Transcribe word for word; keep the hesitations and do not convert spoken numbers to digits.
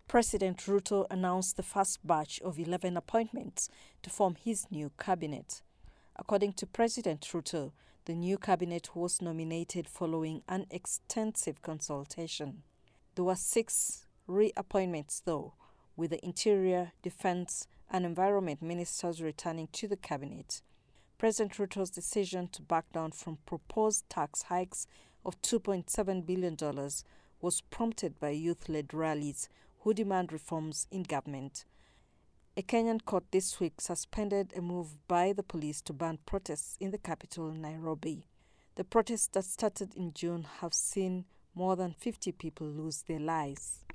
President Ruto announced the first batch of eleven appointments to form his new cabinet. According to President Ruto, the new cabinet was nominated following an extensive consultation. There were six reappointments, though, with the Interior, Defense, and Environment ministers returning to the cabinet. President Ruto's decision to back down from proposed tax hikes of two point seven billion dollars was prompted by youth-led rallies who demand reforms in government. A Kenyan court this week suspended a move by the police to ban protests in the capital, Nairobi. The protests that started in June have seen more than fifty people lose their lives.